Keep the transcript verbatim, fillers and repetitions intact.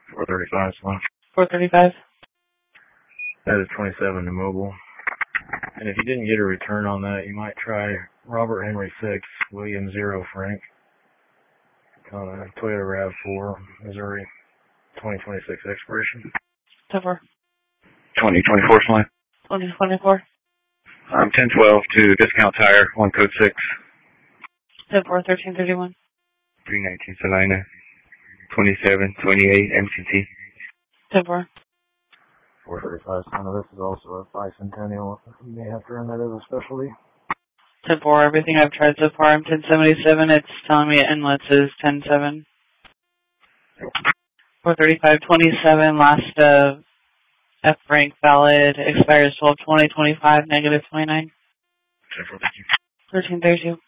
four thirty-five, Slim. four thirty-five. That is twenty-seven to mobile. And if you didn't get a return on that, you might try Robert Henry six, William zero, Frank. On a Toyota RAV four, Missouri, twenty twenty-six expiration. ten four. twenty twenty-four, Slim. twenty twenty-four. Um, ten twelve to Discount Tire, one code six. ten four, thirteen thirty-one. three nineteen Salina, twenty-seven twenty-eight M C T. ten four. four thirty-five, Son of this is also a bicentennial. You may have to run that as a specialty. ten four, everything I've tried so far, I'm ten seventy-seven. It's telling me inlets is ten seven. four thirty-five twenty-seven, last uh, F rank valid, expires twelve twenty twenty-five, negative twenty-nine. ten four, thank you. thirteen thirty-two.